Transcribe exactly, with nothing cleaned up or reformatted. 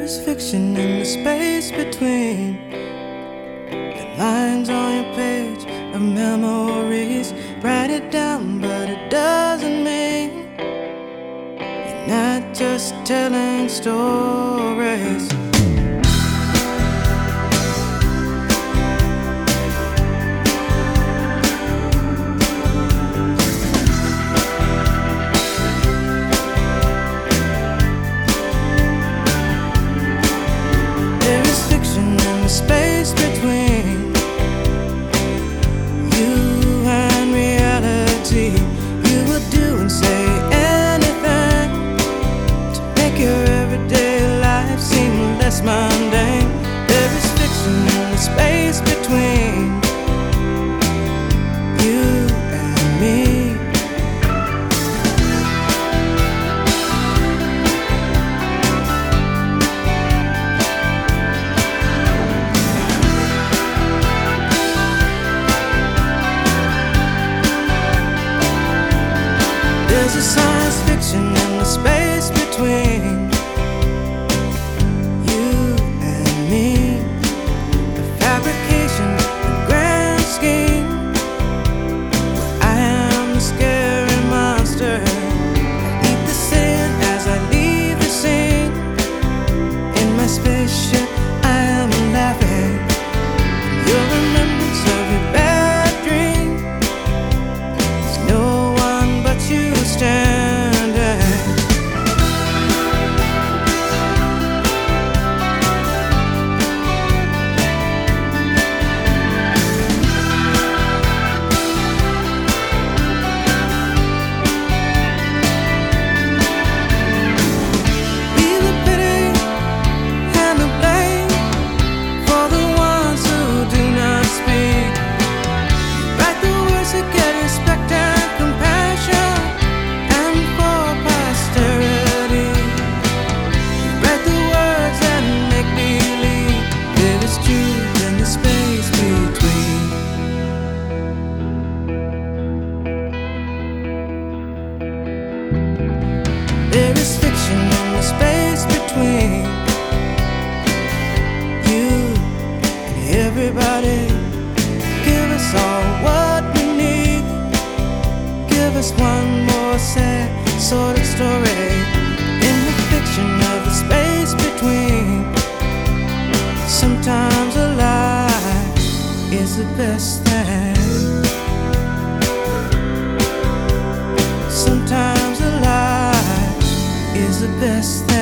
is fiction in the space between the lines on your page of memories. Write it down, but it doesn't mean you're not just telling stories. Space between you and reality. You will do and say anything to make your everyday life seem less mundane. There is fiction in the space between you and me. There's a science fiction in the space between you and me. The fabrication, the grand scheme, where I am the scary monster. I eat the sin as I leave the scene. In my spaceship I am laughing. Your remembrance of your bad dream. There's no one but you standing. Be the pity and the blame for the ones who do not speak. Write the words that get respect and compassion, and for posterity. Write the words and make believe there is truth in the space between. There is fiction in the space between you and everybody. Give us all what we need. Give us one more sad sort of story in the fiction of the space between. Sometimes a lie is the best thing. Sometimes a lie is the best thing.